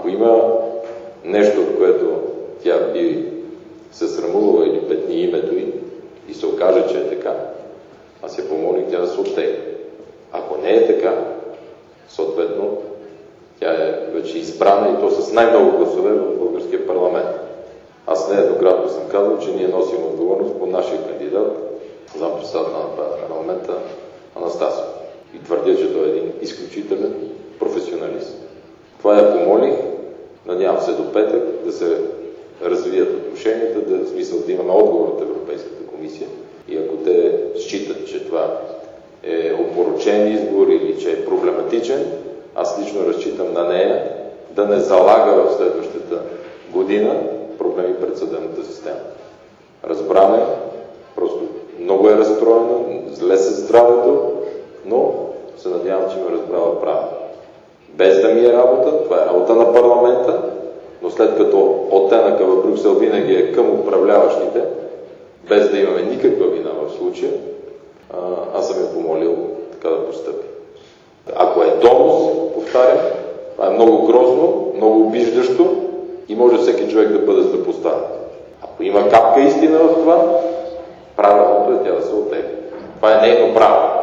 Ако има нещо, от което тя би се срамувала или петни името й и се окаже, че е така, аз я помолих тя да се оттегли. Ако не е така, съответно, тя е вече избрана и то с най-много гласове в българския парламент. Аз нееднократно съм казал, че ние носим отговорност по нашия кандидат за председател на парламента Анастасов. И твърдя, че той е един изключителен професионалист. Това я помолих, надявам се до петък да се развият отношенията, в смисъл да имаме отговор от Европейската комисия. И ако те считат, че това е опорочен избор или че е проблематичен, аз лично разчитам на нея да не залага в следващата година проблеми пред съдебната система. Разбрана е, просто много е разстроена, зле се здравето, но се надявам, че ме разбрала правилно. Без да ми е работа, това е работа на парламента, но след като оттенъка в Брюксел винаги е към управляващите, без да имаме никаква вина в случая, аз съм я помолил така да постъпи. Ако е донос, повтарям, това е много грозно, много обиждащо и може всеки човек да бъде злепоставен. Ако има капка истина в това, правилното е тя да се оттегли. Това е нейно право.